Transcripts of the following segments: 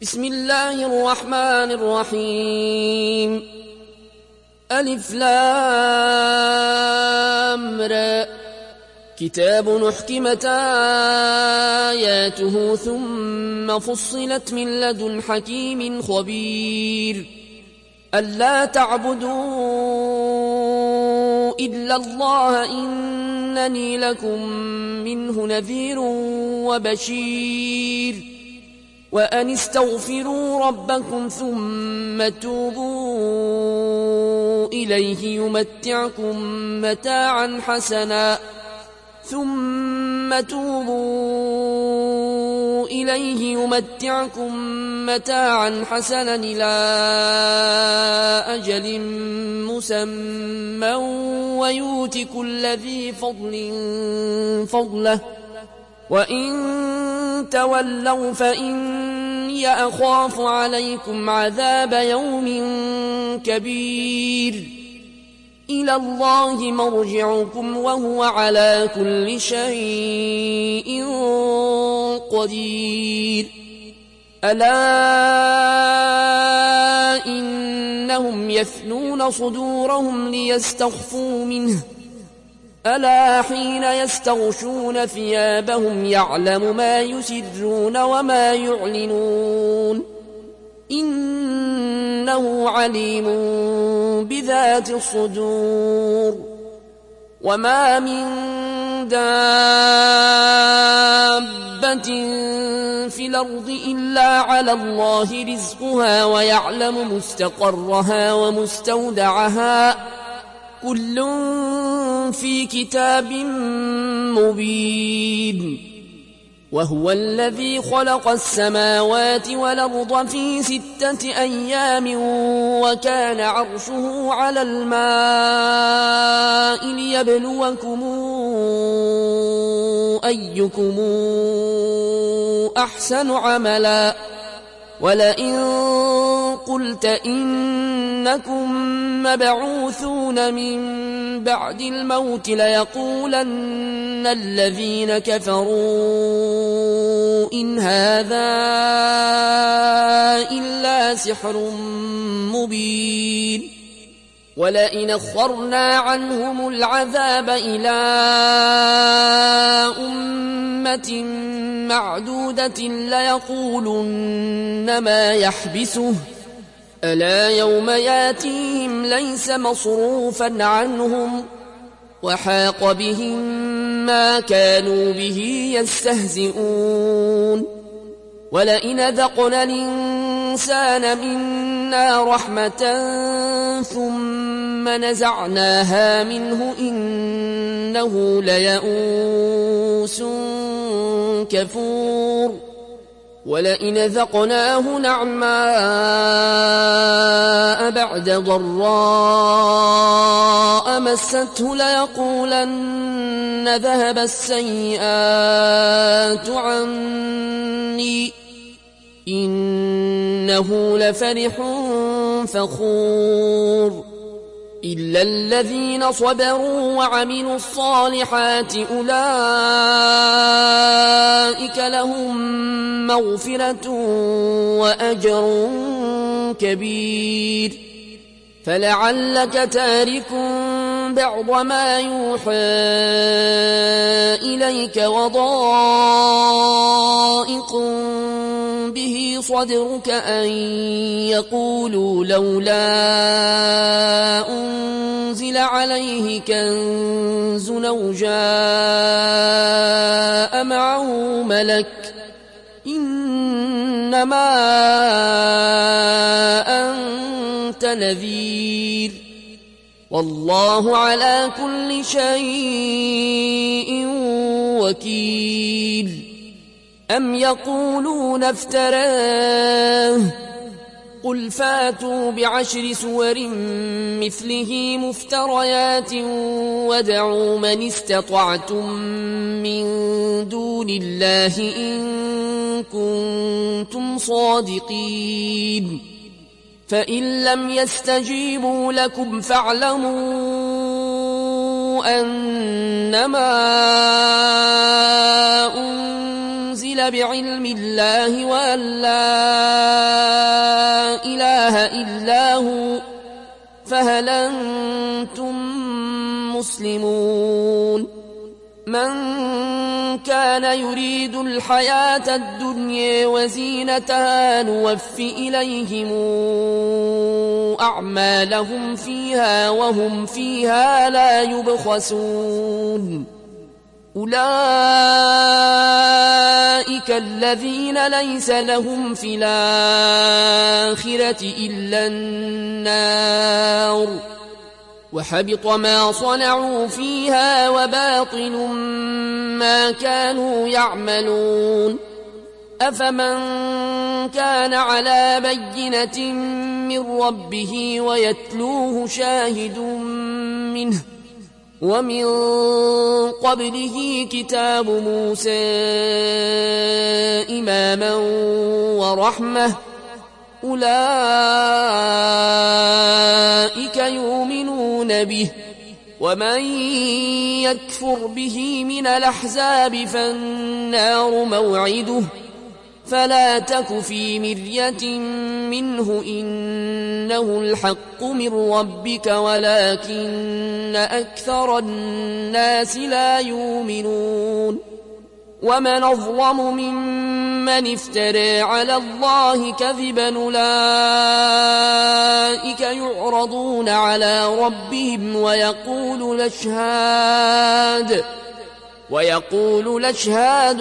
بسم الله الرحمن الرحيم. ألف لام را. كتاب أحكمت آياته ثم فصلت من لدن حكيم خبير. ألا تعبدوا إلا الله إنني لكم منه نذير وبشير. وأن استغفروا ربكم ثم توبوا إليه يمتعكم متاعا حسنا إلى أجل مسمى ويؤت كل ذي فضل فضله. وإن تولوا فإني أخاف عليكم عذاب يوم كبير. إلى الله مرجعكم وهو على كل شيء قدير. ألا إنهم يثنون صدورهم ليستخفوا منه. ألا حين يستغشون ثيابهم يعلم ما يسرون وما يعلنون إنه عليم بذات الصدور. وما من دابة في الأرض إلا على الله رزقها ويعلم مستقرها ومستودعها كل في كتاب مبين. وهو الذي خلق السماوات والأرض في 6 أيام وكان عرشه على الماء ليبلوكم أيكم أحسن عملا. ولئن قلت إنكم مبعوثون من بعد الموت ليقولن الذين كفروا إن هذا إلا سحر مبين. ولئن أخرنا عنهم العذاب إلى أمة معدودة ليقولن ما يحبسه. ألا يوم ياتيهم ليس مصروفا عنهم وحاق بهم ما كانوا به يستهزئون. ولئن ذقنا الإنسان منا رحمة ثم نزعناها منه إنه ليئوس كفور. ولئن ذقناه نعماء بعد ضراء مسته ليقولن ذهب السيئات عني إنه لفرح فخور. إلا الذين صبروا وعملوا الصالحات أولئك لهم مغفرة وأجر كبير. فلعلك تارك بعض ما يوحى إليك وضائق به صدرك أن يقولوا لولا أنزل عليه كنز أو جاء معه ملك إنما أنت نذير والله على كل شيء وكيل. أم يقولون افتراه قل فاتوا ب10 سور مثله مفتريات وادعوا من استطعتم من دون الله إن كنتم صادقين. فإن لم يستجيبوا لكم فاعلموا أنما أنزل بعلم الله وأن لا إله إلا هو فهل أنتم مسلمون من كان يريد الحياة الدنيا وزينتها نوف إليهم أعمالهم فيها وهم فيها لا يبخسون أولئك الذين ليس لهم في الآخرة إلا النار وحبط ما صنعوا فيها وباطل ما كانوا يعملون أفمن كان على بينة من ربه ويتلوه شاهد منه ومن قبله كتاب موسى إماما ورحمة أولئك يؤمنون به ومن يكفر به من الأحزاب فالنار موعده فلا تك في مرية منه إنه الحق من ربك ولكن أكثر الناس لا يؤمنون ومن أظلم ممن افترى على الله كذبا أولئك يعرضون على ربهم ويقول الأشهاد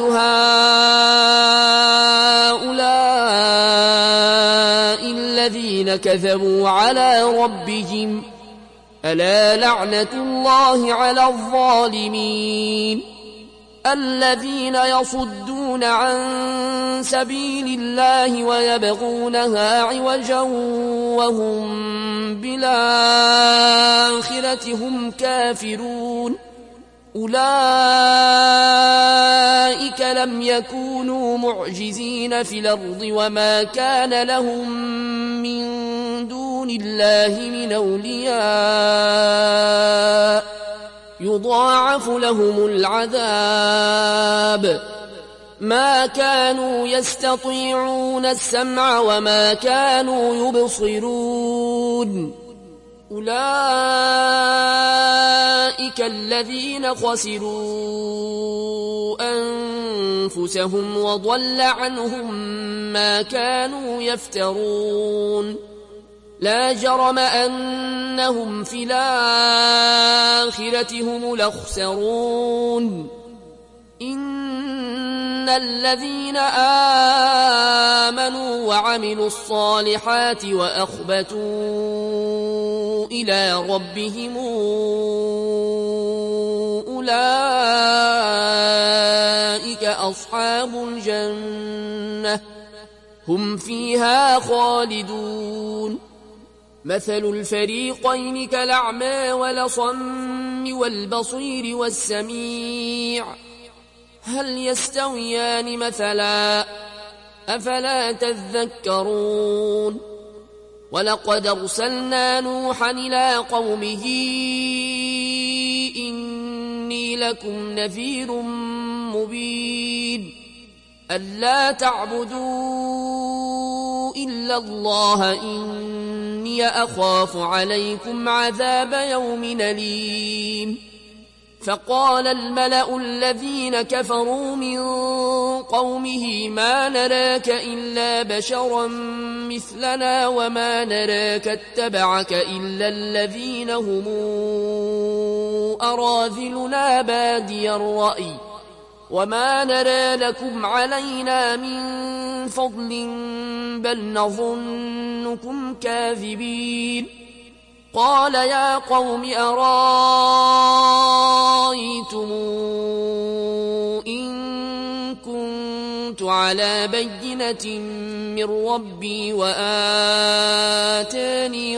هؤلاء الذين كذبوا على ربهم ألا لعنة الله على الظالمين الذين يصدون عن سبيل الله ويبغونها عوجا وهم بالآخرة هم كافرون أولئك لم يكونوا معجزين في الأرض وما كان لهم من دون الله من أولياء يضاعف لهم العذاب ما كانوا يستطيعون السمع وما كانوا يبصرون أولئك الذين خسروا أنفسهم وضل عنهم ما كانوا يفترون لا جرم أنهم في الآخرة هم الأخسرون إن الذين آمنوا وعملوا الصالحات وأخبتوا إلى ربهم أولئك أصحاب الجنة هم فيها خالدون مثل الفريقين كالأعمى والأصم والبصير والسميع هل يستويان مثلا أفلا تذكرون ولقد أرسلنا نوحا إلى قومه إني لكم نذير مبين ألا تعبدوا إلا الله إني أخاف عليكم عذاب يوم أليم فقال الملأ الذين كفروا من قومه ما نراك إلا بشرا مثلنا وما نراك اتبعك إلا الذين هم أراذلنا بادي الرأي وما نرى لكم علينا من فضل بل نظنكم كاذبين قال يا قوم أرايتم إن كنت على بينة من ربي وآتاني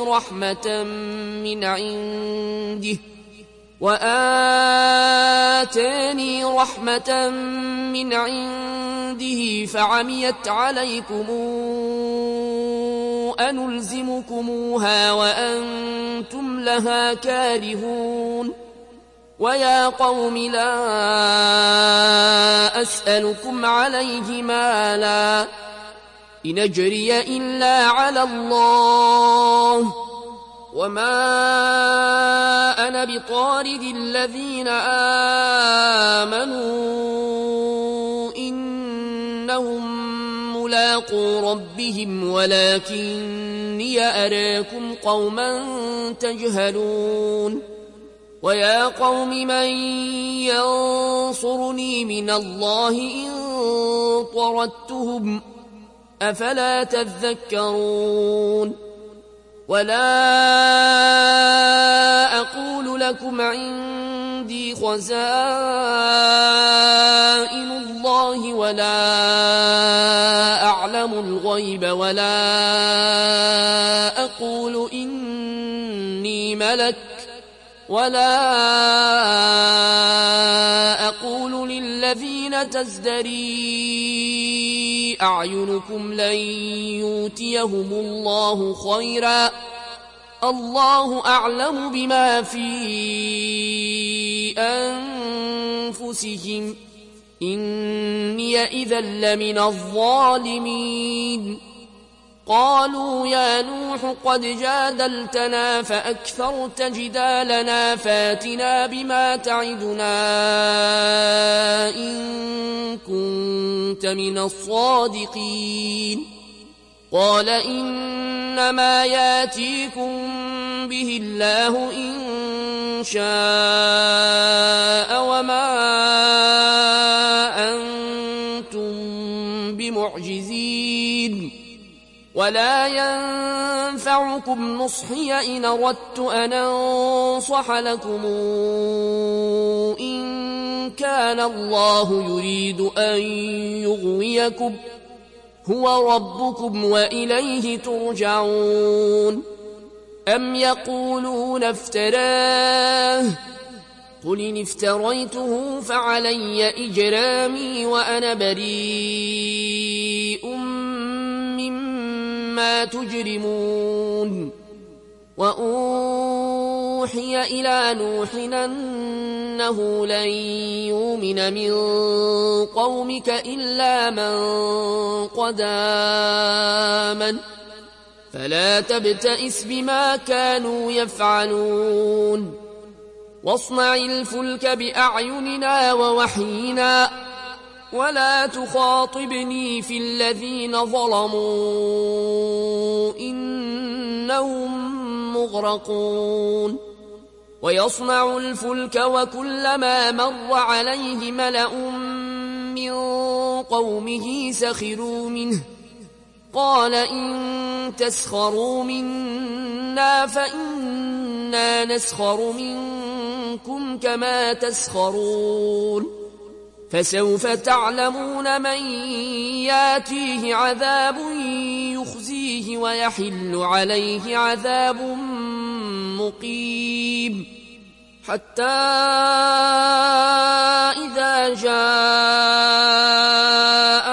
رحمة من عنده فعميت عليكم أنلزمكموها وأنتم لها كارهون ويا قوم لا أسألكم عليه مالا إن أجري إلا على الله وما أنا بطارد الذين آمنوا إنهم ملاقو ربهم ولكني أراكم قوما تجهلون ويا قوم من ينصرني من الله إن طردتهم أفلا تذكرون ولا أقول لكم عندي خزائن الله ولا أعلم الغيب ولا أقول إني ملك ولا أقول للذين تزدري أعينكم لن يؤتيهم الله خيرا الله أعلم بما في أنفسهم إني إذا لمن الظالمين قالوا يا نوح قد جادلتنا فأكثرت جدالنا فاتنا بما تعدنا إن كنت من الصادقين قال إنما ياتيكم به الله إن شاء وما أنتم بمعجزين ولا ينفعكم نصحي إن أردت أن أنصح لكم إن كان الله يريد أن يغويكم هو ربكم وإليه ترجعون أم يقولون افتراه قل إن افتريته فعلي إجرامي وأنا بريء مما تجرمون وأوحي إلى نوح أنه لن يؤمن من قومك إلا من قد آمن فلا تبتئس بما كانوا يفعلون واصنع الفلك بأعيننا ووحينا ولا تخاطبني في الذين ظلموا إنهم مغرقون ويصنع الفلك وكلما مر عليه ملأ من قومه سخروا منه قال إن تسخروا منا فإنا نسخر منكم كما تسخرون فسوف تعلمون من ياتيه عذاب يخزيه ويحل عليه عذاب مقيم حتى إذا جاء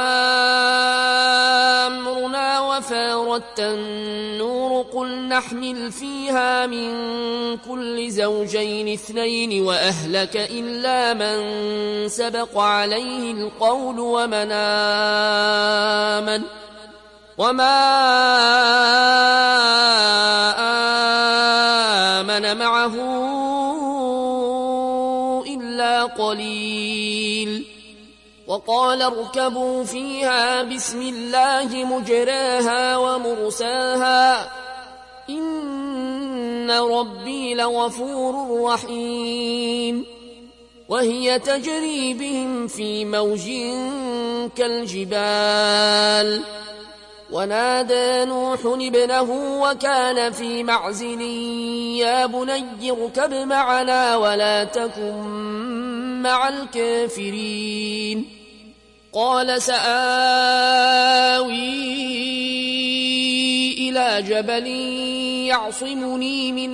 أمرنا وفارت النور قل نحمل فيها من كل زوجين اثنين وأهلك إلا من سبق عليه القول وما آمن معه إلا قليل وقال اركبوا فيها بسم الله مجراها ومرساها إن ربي لغفور رحيم وهي تجري بهم في موج كالجبال ونادى نوح ابنه وكان في معزل يا بني اركب معنا ولا تكن مع الكافرين قال سآوي إلى جبل يعصمني من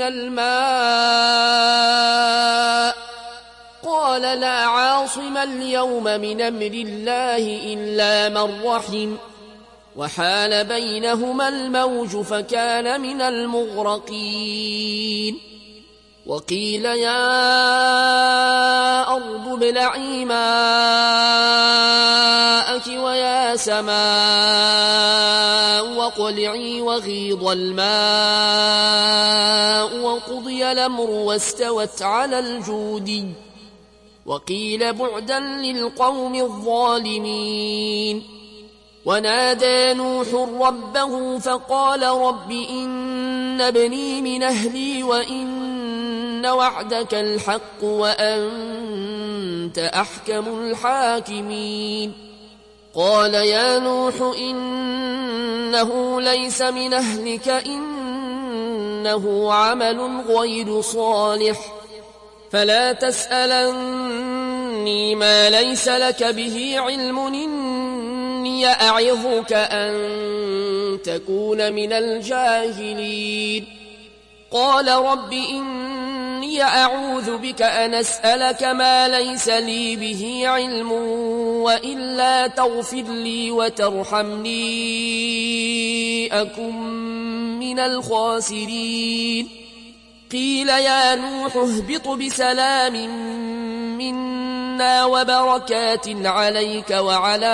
الماء قال لا عاصم اليوم من أمر الله إلا من رحم وحال بينهما الموج فكان من المغرقين وقيل يا أرض ابلعي ماءك ويا سماء واقلعي وغيض الماء وقضي الأمر واستوت على الجود وقيل بعدا للقوم الظالمين ونادى نوح ربه فقال رب إن ابني من أهلي وإن وعدك الحق وأنت أحكم الحاكمين قال يا نوح إنه ليس من أهلك إنه عمل غير صالح فلا تسألني ما ليس لك به علم إني أعظك أن تكون من الجاهلين قال رب إني أعوذ بك أن أسألك ما ليس لي به علم وإلا تغفر لي وترحمني أكن من الخاسرين قيل يا نوح اهبط بسلام منا وبركات عليك وعلى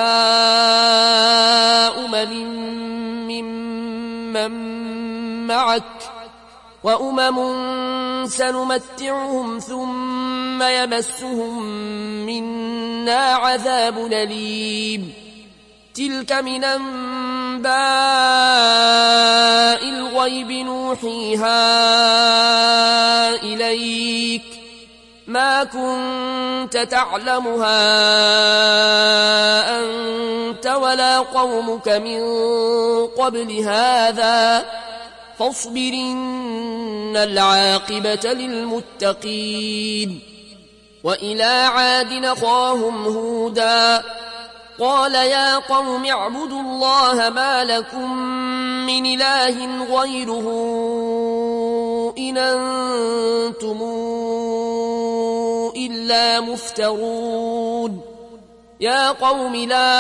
ممن معك وأمم سنمتعهم ثم يمسهم منا عذاب أليم تلك من أنباء الغيب نوحيها إليك ما كنت تعلمها أنت ولا قومك من قبل هذا فاصبر إن العاقبة للمتقين وإلى عاد أخاهم هودا قال يا قوم اعبدوا الله ما لكم من إله غيره إن أنتم إلا مفترون يا قوم لا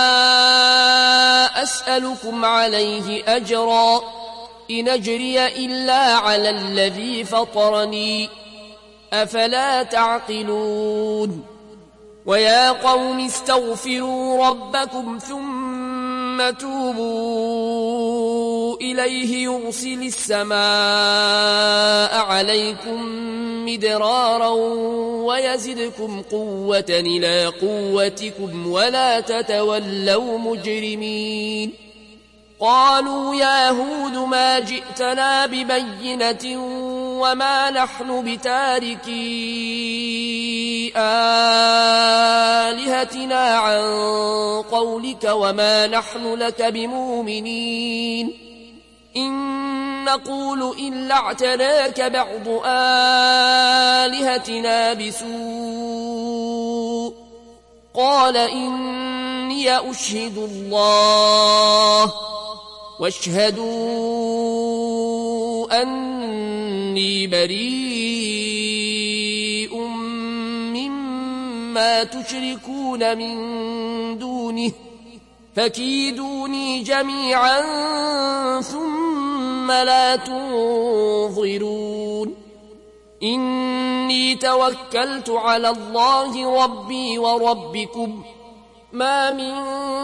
أسألكم عليه أجرا إن أجري إلا على الذي فطرني أفلا تعقلون ويا قوم استغفروا ربكم ثم توبوا إليه يرسل السماء عليكم مدرارا ويزدكم قوة إلى قوتكم ولا تتولوا مجرمين قالوا يا هود ما جئتنا ببينة وما نحن بتاركي آلهتنا عن قولك وما نحن لك بمؤمنين إن نقول إلا اعتراك بعض آلهتنا بسوء قال إني أشهد الله واشهدوا أني بريء مما تشركون من دونه فكيدوني جميعا ثم لا تنظرون إني توكلت على الله ربي وربكم ما من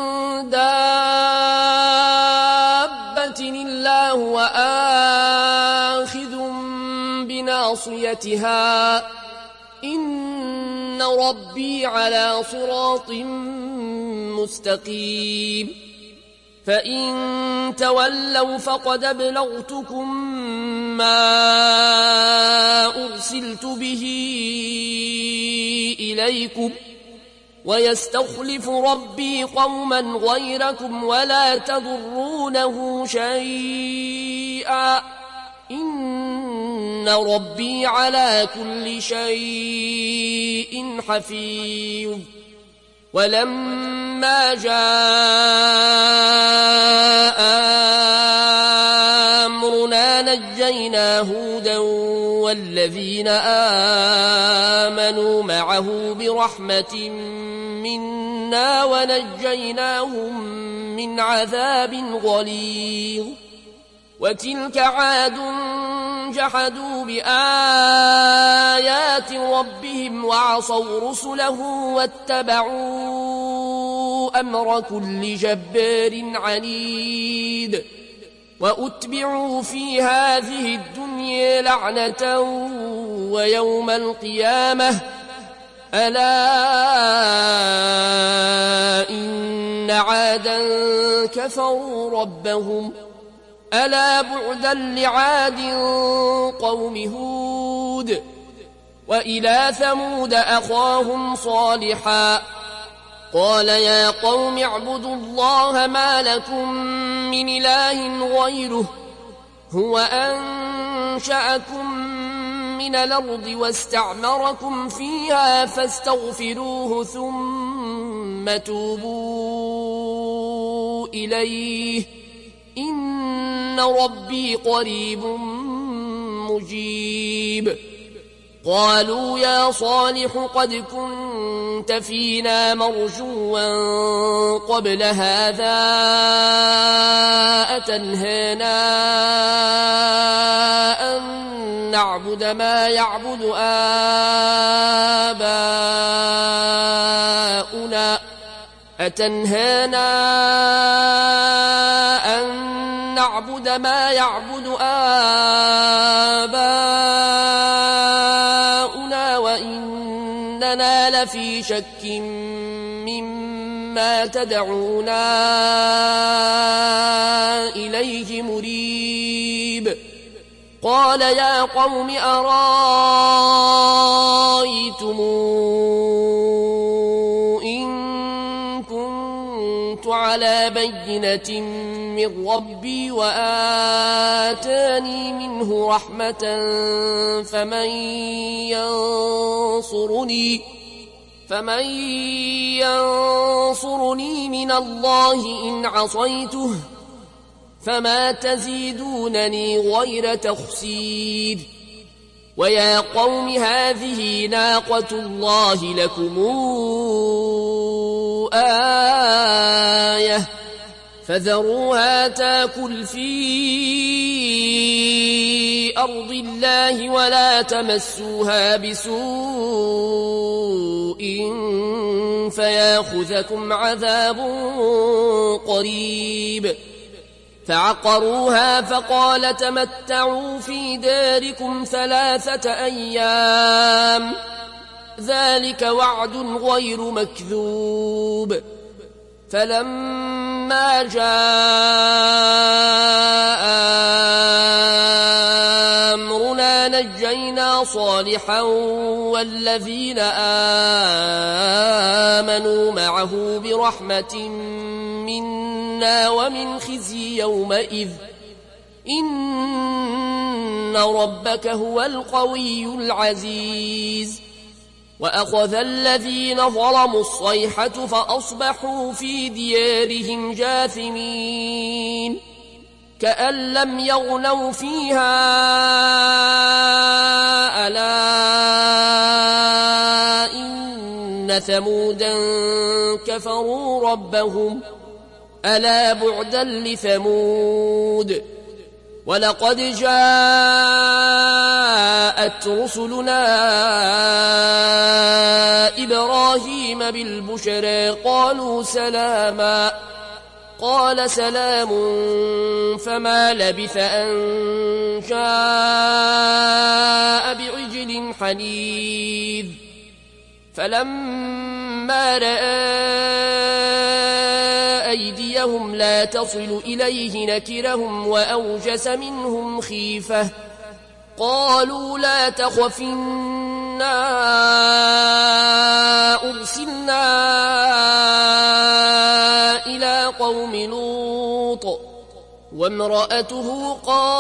دابة إلا هو آخذ بناصيتها إن ربي على صراط مستقيم فإن تولوا فقد أبلغتكم ما أرسلت به إليكم ويستخلف ربي قوما غيركم ولا تضرونه شيئا إن ربي على كل شيء حفيظ ولما جاء أمرنا نجينا هودا والذين آمنوا معه برحمة منا ونجيناهم من عذاب غليظ وتلك عاد جحدوا بآيات ربهم وعصوا رسله واتبعوا أمر كل جبار عنيد وأتبعوا في هذه الدنيا لعنة ويوم القيامة ألا إن عادا كفروا ربهم ألا بعدا لعاد قوم هود وإلى ثمود أخاهم صالحا قال يا قوم اعبدوا الله ما لكم من إله غيره هو أنشأكم من الأرض واستعمركم فيها فاستغفروه ثم توبوا إليه إن ربي قريب مجيب قالوا يا صالح قد كنت فينا مرجوا قبل هذا أتنهانا أن نعبد ما يعبد آباؤنا نعبد ما يعبد آباؤنا وإننا لفي شك مما تدعونا إليه مريب قال يا قوم أرأيتم على بينة من ربي وآتاني منه رحمة فمن ينصرني من الله إن عصيته فما تزيدونني غير تخسير ويا قوم هذه ناقة الله لكم آية فذروها تاكل في أرض الله ولا تمسوها بسوء فياخذكم عذاب قريب فعقروها فقال تمتعوا في داركم 3 أيام ذلك وعد غير مكذوب فلما جاء أمرنا نجينا صالحا والذين آمنوا معه برحمة منا ومن خزي يومئذ إن ربك هو القوي العزيز وأخذ الذين ظلموا الصيحة فأصبحوا في ديارهم جاثمين كأن لم يغنوا فيها ألا إن ثمودا كفروا ربهم ألا بعدا لثمود ولقد جاءت رسلنا إبراهيم بالبشرى قالوا سلاما قال سلام فما لبث أن جاء بعجل حنيذ فلما رأى أيديهم لا تصل إليه نكرهم وأوجس منهم خيفة قالوا لا تخف إنا أرسلنا إلى قوم لوط وامرأته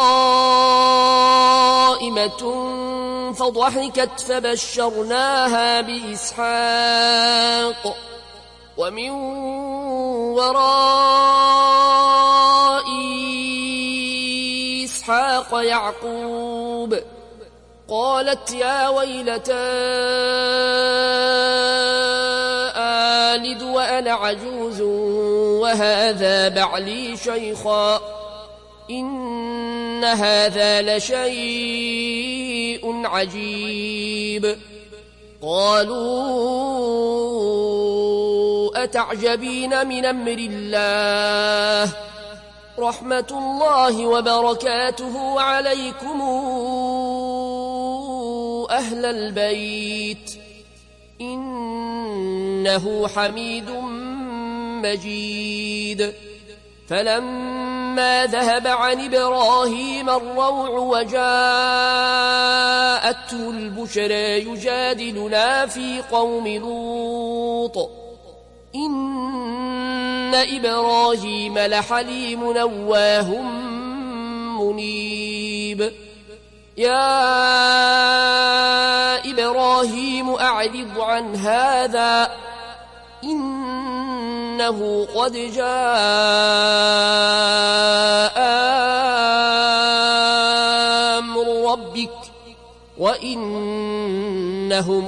قائمة فضحكت فبشرناها بإسحاق ومن وراء إسحاق يعقوب قالت يا ويلتى آلد وأنا عجوز وهذا بعلي شيخا إن هذا لشيء عجيب قالوا أتعجبين من أمر الله رحمة الله وبركاته عليكم أهل البيت إنه حميد مجيد فلما ذهب عن إبراهيم الروع وجاءته البشرى يجادلنا في قوم لوط إن إبراهيم لحليم أواه منيب يا إبراهيم أعرض عن هذا إنه قد جاء أمر ربك وإنهم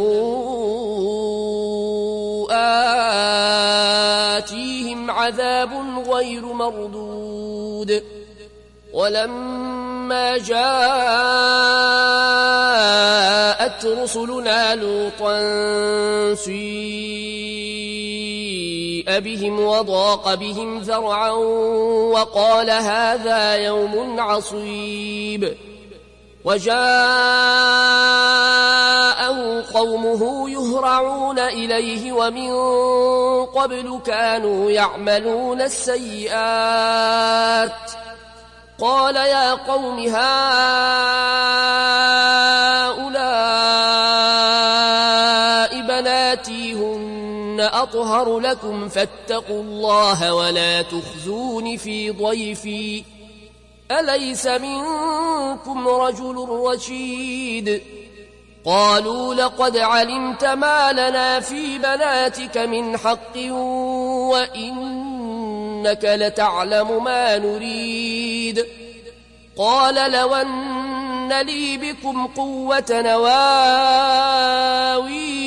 آتيهم عذاب غير مردود ولما جاءت رسلنا لوطا سيء بهم وضاق بهم ذرعا وقال هذا يوم عصيب وجاءه قومه يهرعون إليه ومن قبل كانوا يعملون السيئات قال يا قوم هؤلاء بناتي هن أطهر لكم فاتقوا الله ولا تخزون في ضيفي أليس منكم رجل رشيد قالوا لقد علمت ما لنا في بناتك من حق وإنك لتعلم ما نريد قال لو أن لي بكم قوة نواوي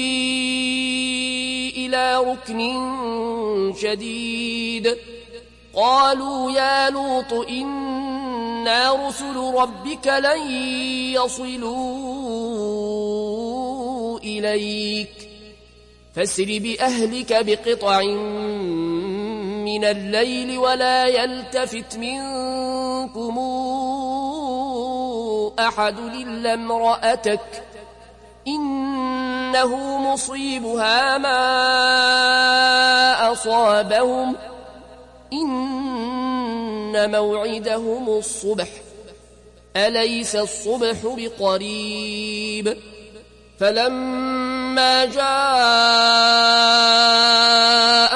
إلى ركن شديد قالوا يا لوط إنا رسل ربك لن يصلوا إليك فاسر بأهلك بقطع من الليل ولا يلتفت منكم أحد إلا امرأتك إنه مصيبها ما أصابهم إن موعدهم الصبح أليس الصبح بقريب فلما جاء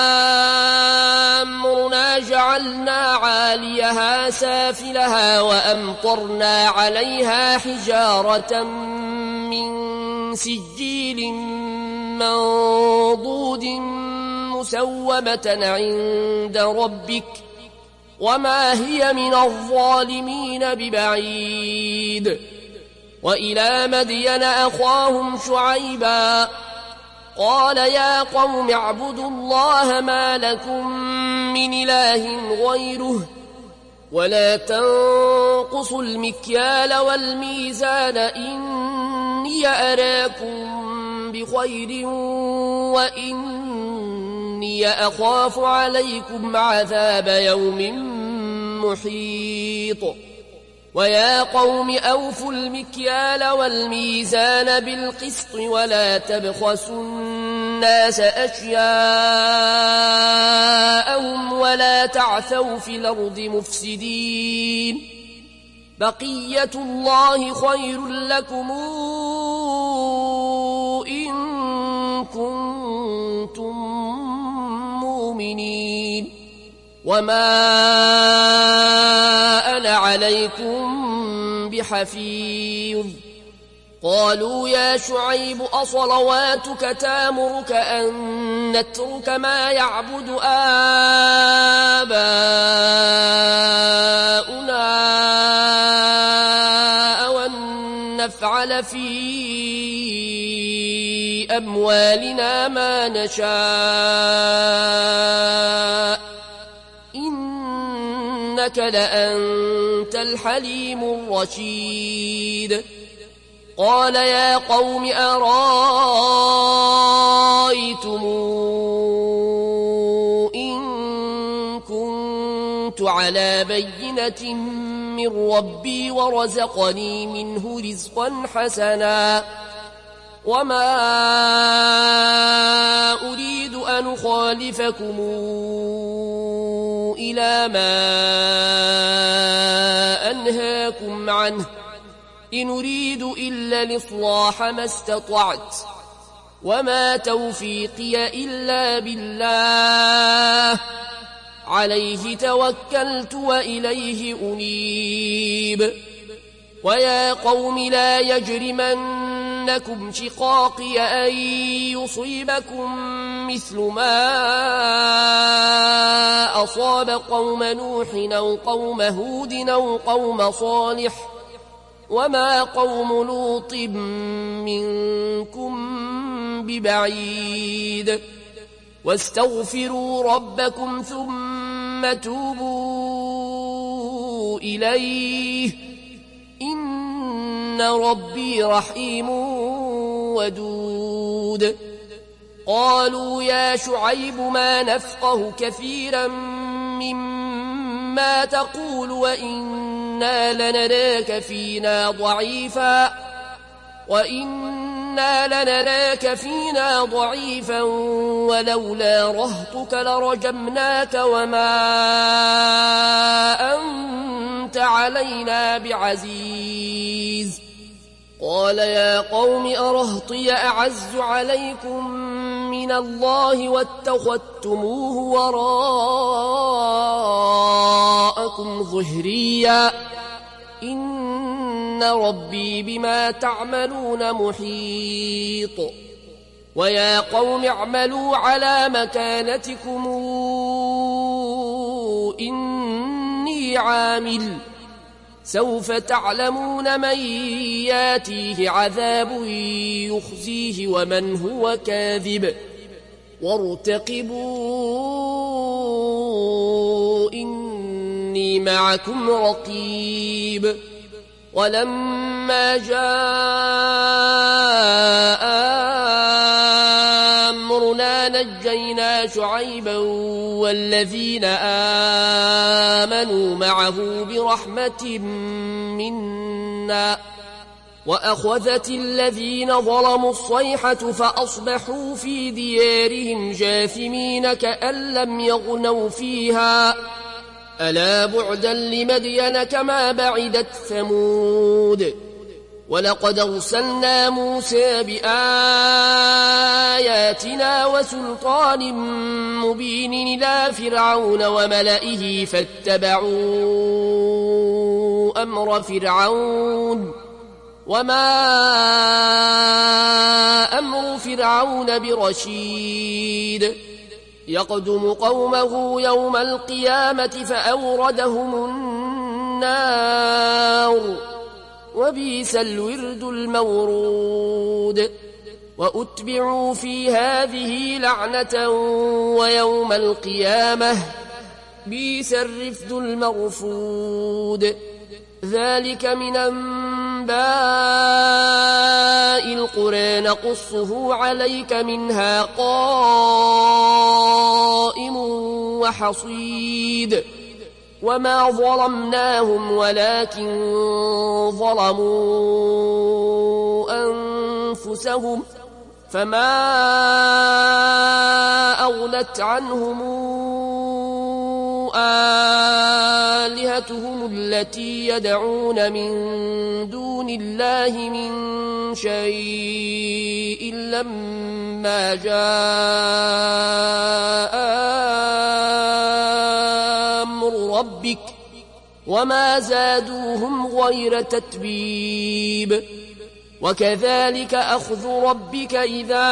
أمرنا جعلنا عاليها سافلها وأمطرنا عليها حجارة من سجيل منضود مسومة عند ربك وما هي من الظالمين ببعيد وإلى مدين أخاهم شعيبا قال يا قوم اعبدوا الله ما لكم من إله غيره ولا تنقصوا المكيال والميزان إني أراكم بخير وإني أخاف عليكم عذاب يوم محيط ويا قوم أوفوا المكيال والميزان بالقسط ولا تبخسوا الناس أشياءهم ولا تعثوا في الأرض مفسدين بقية الله خير لكم إن كنتم مؤمنين وما أنا عليكم بحفيظ قالوا يا شعيب أصلواتك تامرك أن نترك ما يعبد آباؤنا أو أن نفعل في أموالنا ما نشاء إنك لأنت الحليم الرشيد قال يا قوم أرأيتم إن كنت على بينة من ربي ورزقني منه رزقا حسنا وما أريد أن أخالفكم إلى ما أنهاكم عنه إن أريد إلا الإصلاح ما استطعت وما توفيقي إلا بالله عليه توكلت وإليه أنيب ويا قوم لا يجرمنكم شقاقي أن يصيبكم مثل ما أصاب قوم نوح أو قوم هود أو قوم صالح وما قوم لوط منكم ببعيد واستغفروا ربكم ثم توبوا إليه إن ربي رحيم ودود قالوا يا شعيب ما نفقه كثيرا مما تقول وإنا لنراك فينا ضعيفا ولولا رهطك لرجمناك وما أنت علينا بعزيز قال يا قوم أرهطي أعز عليكم من الله واتخذتموه وراءكم ظهريا إن ربي بما تعملون محيط ويا قوم اعملوا على مكانتكم إني عامل سوف تعلمون من ياتيه عذاب يخزيه ومن هو كاذب وارتقبوا إني معكم رقيب ولما جاء أمرنا نجينا شعيبا والذين آمنوا معه برحمة منا وأخذت الذين ظلموا الصيحة فأصبحوا في ديارهم جاثمين كأن لم يغنوا فيها ألا بعدا لمدين كما بعدت ثمود ولقد أرسلنا موسى بآياتنا وسلطان مبين إلى فرعون وملئه فاتبعوا أمر فرعون وما أمر فرعون برشيد يقدم قومه يوم القيامة فأوردهم النار وبئس الورد المورود وأتبعوا في هذه لعنة ويوم القيامة بئس الرفد المرفود ذلك من أنباء القرى نقصه عليك منها قائم وحصيد وما ظلمناهم ولكن ظلموا أنفسهم فما أغنت عنهم آلهتهم التي يدعون من دون الله من شيء لما جاء أمر ربك وما زادوهم غير تتبيب وكذلك أخذ ربك إذا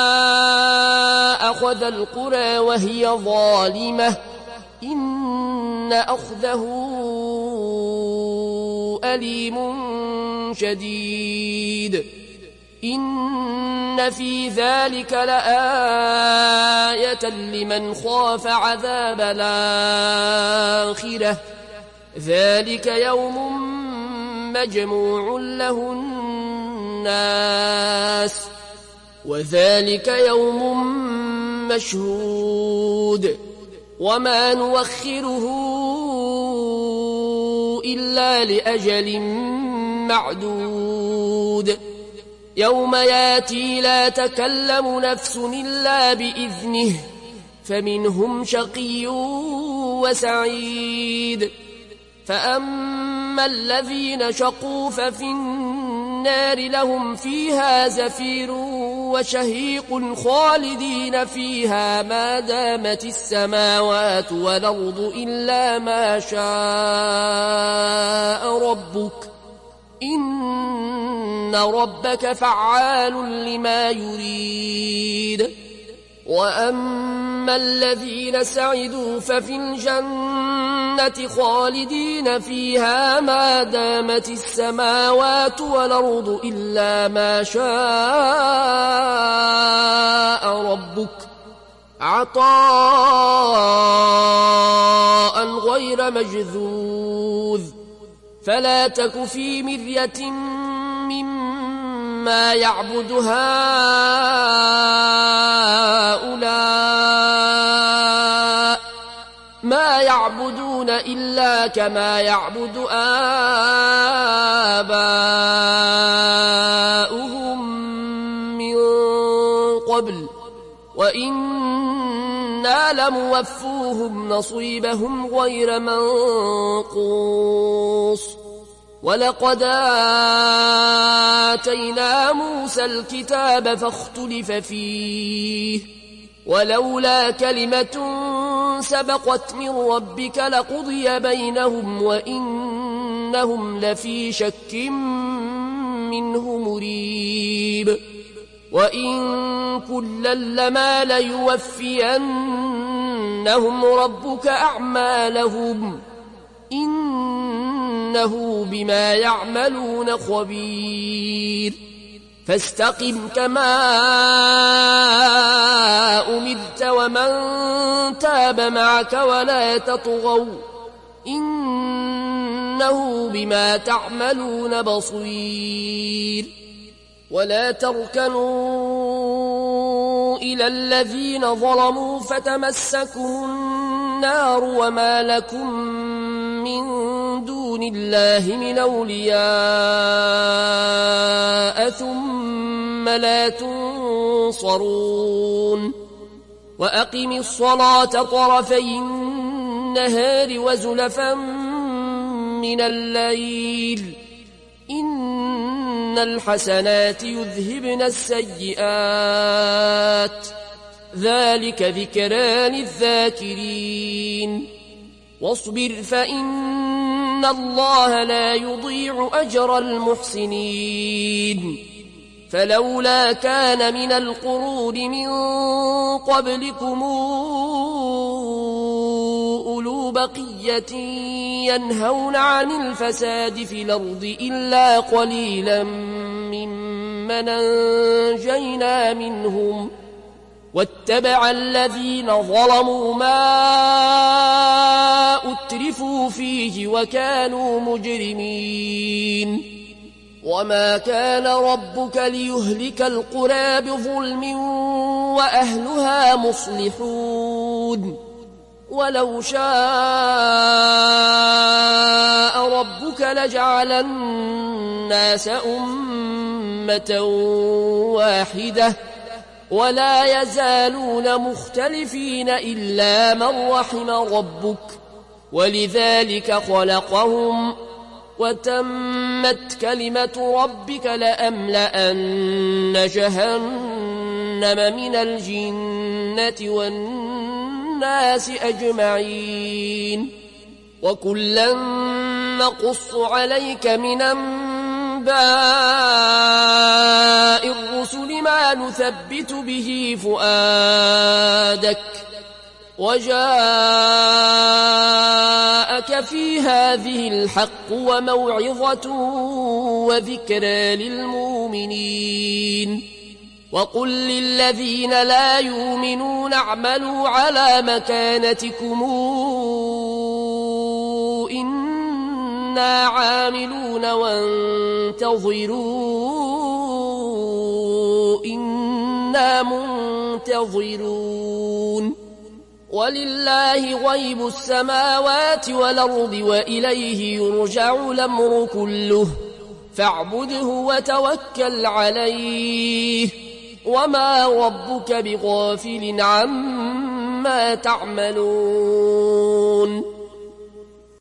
أخذ القرى وهي ظالمة إن أخذه أليم شديد إن في ذلك لآية لمن خاف عذاب الآخرة ذلك يوم مجموع له الناس وذلك يوم مشهود وما نوخره إلا لأجل معدود يوم ياتي لا تكلم نفس إلا بإذنه فمنهم شقي وسعيد فأما الذين شقوا ففي النار لهم فيها زفير وشهيق خالدين فيها ما دامت السماوات والأرض إلا ما شاء ربك إن ربك فعال لما يريد وأما الذين سعدوا ففي الجنة خالدين فيها ما دامت السماوات والأرض إلا ما شاء ربك عطاء غير مجذوذ فلا تك في مرية مما يعبد هؤلاء ما يعبدون إلا كما يعبد آباؤهم من قبل وإنا لموفوهم نصيبهم غير منقوص ولقد آتينا موسى الكتاب فاختلف فيه ولولا كلمة سبقت من ربك لقضي بينهم وإنهم لفي شك منه مريب وإن كلا لما ليوفينهم ربك أعمالهم إنه بما يعملون خبير فاستقم كما أمرت ومن تاب معك ولا تطغوا إنه بما تعملون بصير ولا تركنوا إلى الذين ظلموا فتمسكوا النار وما لكم من دون الله من أولياء ثم لا تنصرون وأقم الصلاة طرفي النهار وزلفا من الليل إن الحسنات يذهبن السيئات ذلك ذكرى للذاكرين واصبر فإن الله لا يضيع أجر المحسنين فلولا كان من القرون من قبلكم أولو بقية ينهون عن الفساد في الأرض إلا قليلا ممن أنجينا منهم واتبع الذين ظلموا ما أترفوا فيه وكانوا مجرمين وما كان ربك ليهلك القرى بظلم وأهلها مصلحون ولو شاء ربك لجعل الناس أمة واحدة ولا يزالون مختلفين إلا من رحم ربك ولذلك خلقهم وتمت كلمة ربك لأملأن جهنم من الجنة والناس أجمعين وكلا نقص عليك من أنباء الرسل ما نثبت به فؤادك وجاءك في هذه الحق وموعظة وذكرى للمؤمنين وقل للذين لا يؤمنون اعملوا على مكانتكم إنا عاملون وانتظروا إنا منتظرون ولله غيب السماوات والأرض وإليه يرجع الأمر كله فاعبده وتوكل عليه وما ربك بغافل عما تعملون